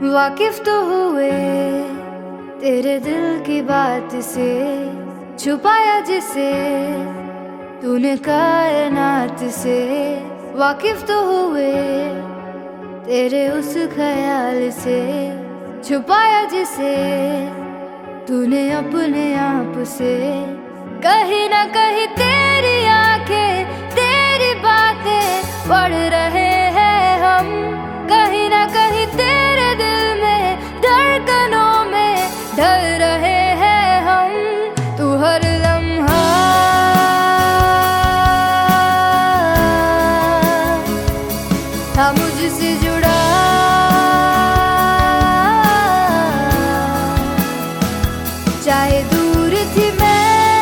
वाकिफ तो हुए तेरे दिल की बात से, छुपाया जिसे तूने कायनात से। वाकिफ तो हुए तेरे उस ख्याल से, छुपाया जिसे तूने अपने आप से। कहीं ना कहीं तेरी आंखें, तेरी बातें पढ़ रहे हैं हम। कहीं ना कहीं तेरे दिल में, धड़कनों में ढल रहे हैं हम। तू हर लम्हा था मुझसे जुड़ा, चाहे दूर थी मैं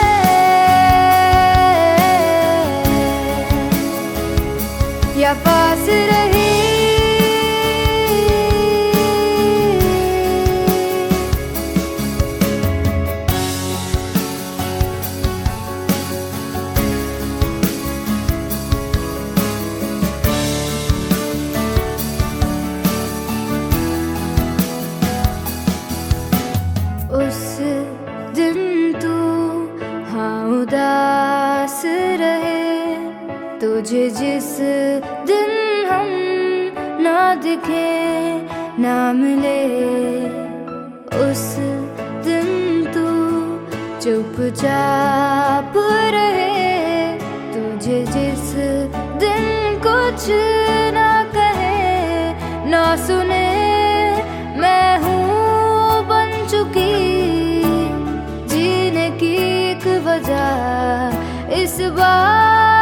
या पास रही। उस दिन तू हाँ उदास रहे, तुझे जिस दिन हम ना दिखे ना मिले, उस दिन तू चुपचाप रहे। तुझे जिस दिन कुछ ना कहे ना सुने, मैं हूँ बन चुकी जीने की एक वजह इस बार।